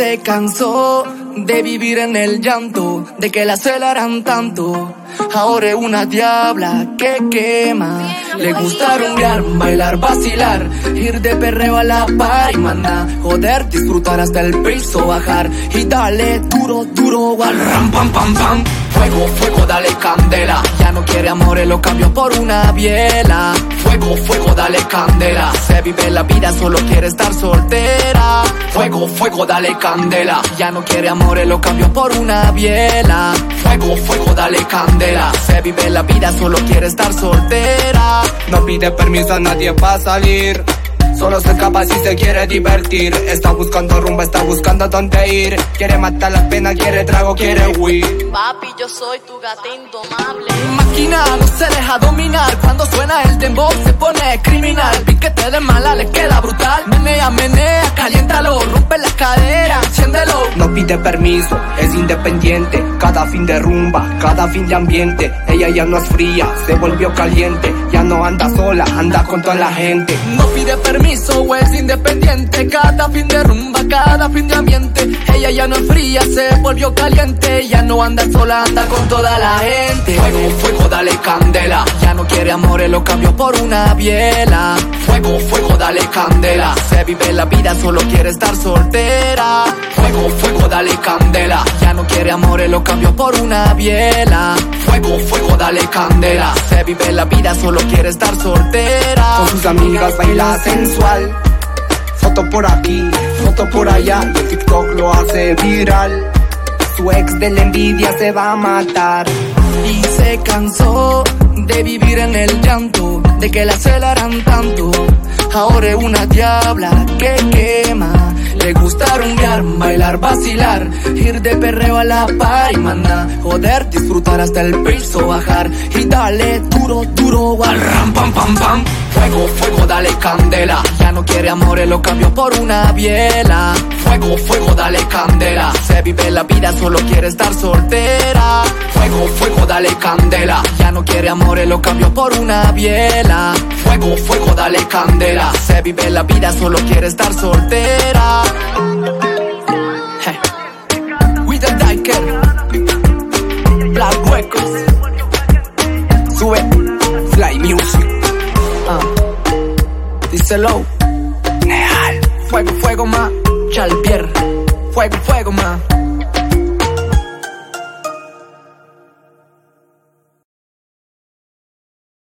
se cansó de vivir en el llanto, de que la celaran tanto. Ahora es una diabla que quema. Le gusta rumbear, bailar, vacilar, ir de perreo a la par y maná, joder, disfrutar hasta el piso bajar y dale duro, duro al ram, pam, pam, pam. Fuego, fuego, dale candela. Ya no quiere amores, lo cambio por una biela. Fuego, fuego, dale candela. Se vive la vida, solo quiere estar soltera. Fuego, fuego, dale candela. Ya no quiere amores, lo cambio por una biela. Fuego, fuego, dale candela. Se vive la vida, solo quiere estar soltera. No pide permiso a nadie para salir, solo se escapa si se quiere divertir. Está buscando rumbo, está buscando dónde ir. Quiere matar las penas, quiere trago, quiere huir. Papi, yo soy tu gata indomable. Máquina no se deja dominar. Cuando suena el dembow se pone criminal. Piquete de mala le queda brutal. Menea, menea, caliéntalo, rompe las caderas, enciéndelo. No pide permiso, es independiente. Cada fin de rumba, cada fin de ambiente. Ella ya no es fría, se volvió caliente. Ya no anda sola, anda con toda la gente. No pide permiso, es independiente. Cada fin de rumba, cada fin de ambiente. Ella ya no es fría, se volvió caliente. Ya no anda sola, anda con toda la gente. Fuego, fuego, dale candela. Ya no quiere amores, lo cambio por una biela. Fuego, fuego, dale candela. Se vive la vida, solo quiere estar soltera. Fuego, fuego, dale candela. Ya no quiere amores, lo cambio por una biela. Fuego, fuego, dale candela. Se vive la vida, solo quiere estar soltera. Con sus amigas baila sensual. Foto por aquí, foto por allá. Y el TikTok lo hace viral. Su ex de la envidia se va a matar. Y se cansó de vivir en el llanto, de que la celaran tanto. Ahora es una diabla que quema. Le gusta rumbear, bailar, vacilar, ir de perreo a la par y maná, joder, disfrutar hasta el piso bajar y dale duro, duro al ram, pam, pam, pam. Fuego, fuego, dale candela. Ya no quiere amores, lo cambio por una biela. Fuego, fuego, dale candela. Se vive la vida, solo quiere estar soltera. Fuego, fuego, dale candela. Ya no quiere amores, lo cambio por una biela. Fuego, fuego, dale candela. Se vive la vida, solo quiere estar soltera. Hey. With the Diker, Black Records. Sube Fly Music. Díselo. Neal. Fuego, fuego, ma. Chalpier. Fuego, fuego, ma.